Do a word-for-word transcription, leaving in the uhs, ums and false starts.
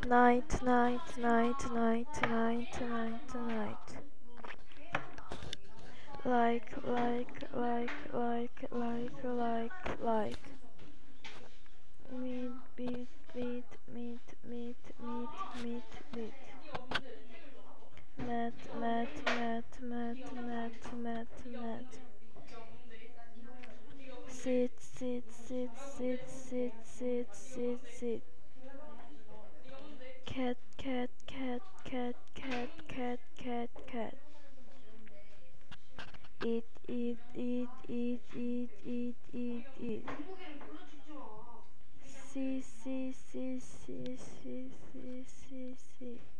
night, night, night, night, night, night, night. Like, like, like, like, like, like, like. Meat, beat, meat, meat, meat, meat, meat, meat. Mat, mat, mat, mat, mat, mat, mat. Sit, sit, sit, sit, sit, sit, sit, sit. Cat, cat, cat, cat, cat, cat, cat, cat. Eat, eat, eat, eat, eat, eat, eat, eat. See, see, see, see, see, see, see.